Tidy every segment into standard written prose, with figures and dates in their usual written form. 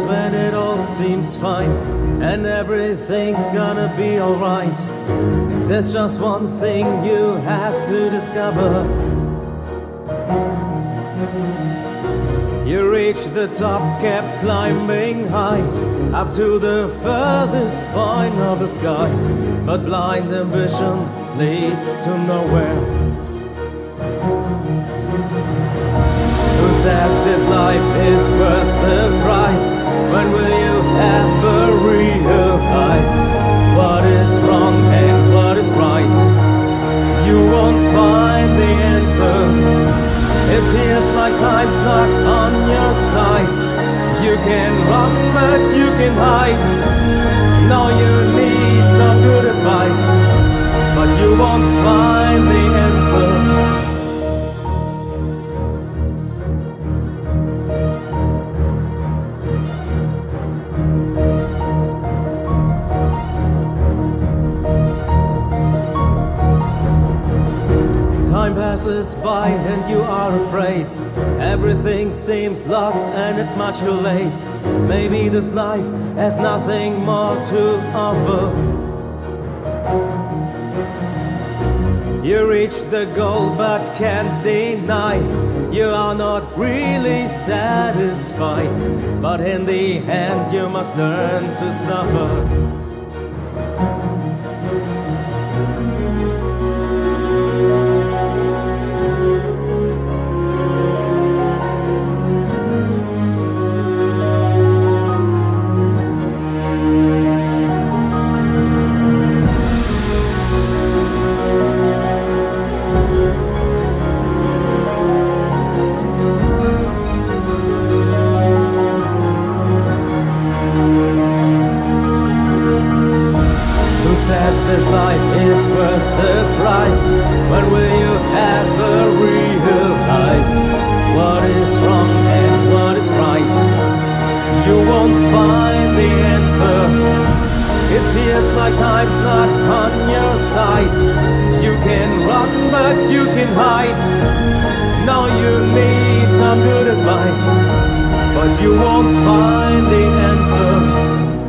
days when it all seems fine and everything's gonna be alright. There's just one thing you have to discover. You reach the top, kept climbing high, up to the furthest point of the sky. But blind ambition leads to nowhere. Who says this life is worth the price? When will you ever realize what is wrong and what is right? You won't find the answer. It feels like time's not on your side. You can run but you can hide. Now you need some good advice, but you won't find the answer. Time passes by and you are afraid. Everything seems lost and it's much too late. Maybe this life has nothing more to offer. You reach the goal but can't deny you are not really satisfied. But in the end you must learn to suffer. Says this life is worth the price. When will you ever realize what is wrong and what is right? You won't find the answer. It feels like time's not on your side. You can run but you can hide. Now you need some good advice, but you won't find the answer.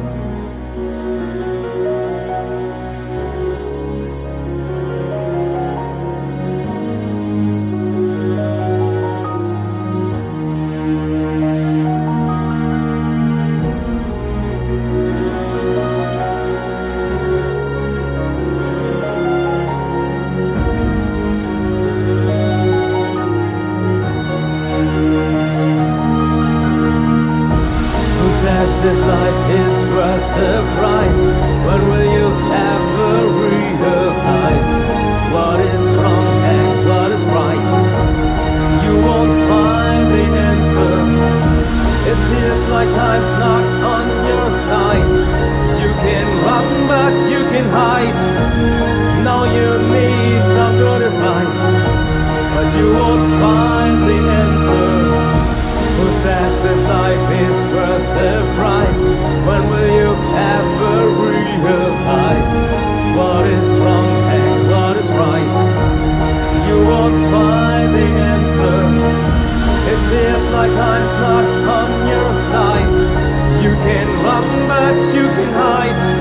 Says this life is worth the price. When will you ever realize what is wrong and what is right? You won't find the answer. It feels like time's not on your side. You can run but you can hide. Now you need some good advice, but you won't find the answer. Who says this life is worth the price? When will you ever realize what is wrong and what is right? You won't find the answer. It feels like time's not on your side. You can run but you can hide.